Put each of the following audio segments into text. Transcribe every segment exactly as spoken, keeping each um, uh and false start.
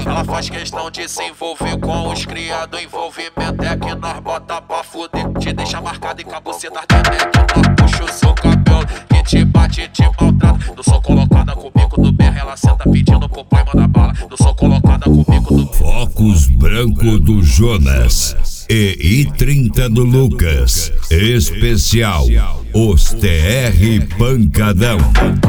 Ela faz questão de se envolver com os criados. Envolvimento é que nós bota pra fuder. Te deixa marcado e com a buceta ardendo. Nós puxa o seu cabelo, que te bate e te maltrata. Eu sou colocada com o bico do B R, ela senta pedindo pro pai mandar bala. Eu sou colocada com o bico do Focus branco do Jonas e I trinta do Lucas. Especial Os T R Pancadão.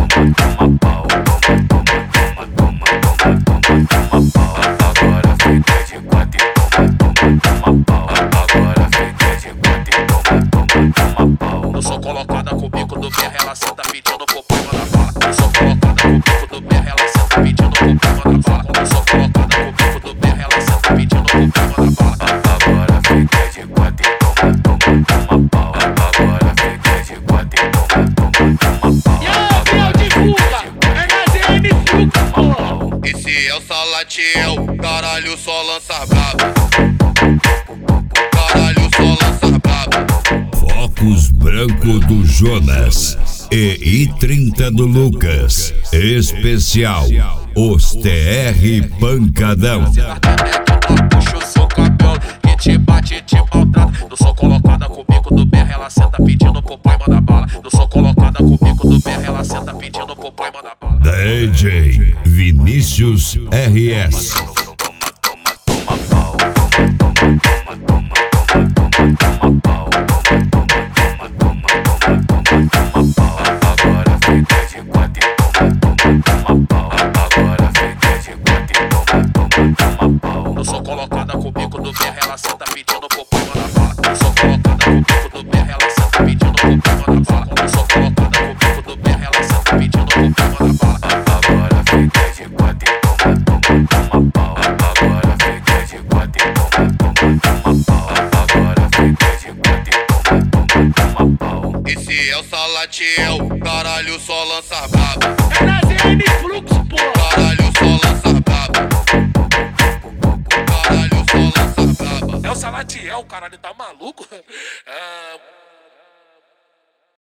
Agora fica de quatro e agora fica de quatro. Eu sou colocada com o bico do B R, ela senta pedindo pro pai mandar bala. Eu sou colocada com o bico do B R, ela senta pedindo pro pai mandar bala. Eu sou colocada com o bico do B R, ela senta pedindo pro pai mandar bala. Agora fica de quatro e toma pau. Agora fica de quatro e toma pau. E aí, Biel de Fuga, H Z M Fluxo, porra. Esse é o Salatiel, caralho, só lança braba. Caralho, só lança braba. Focus branco do Jonas e I trinta do Lucas. Especial Os T R Pancadão. Puxa o seu cabelo, que te bate e te maltrata. Eu sou colocada com o bico do B R, ela senta pedindo pro pai mandar bala. Eu sou colocada com o bico do B R, ela senta pedindo pro pai mandar bala. D J Vinícius R S. Agora fica de quatro e toma pau. Agora fica de quatro e toma pau. Eu sou colocada com o bico do B R, ela senta pedindo pro pai mandar bala. Eu sou colocada com o bico do B R, ela senta pedindo pro pai mandar bala. Eu sou colocada com o bico do B R, ela senta pedindo pro pai mandar bala. Agora fica de quatro e toma pau. Agora fica de quatro e toma pau. Agora fica de quatro e toma pau. Esse é o Salatiel, caralho, só lança braba. H Z M Fluxo, porra. Caralho, só lança braba. Caralho, só lança braba. É o Salatiel, caralho, tá maluco? Ah,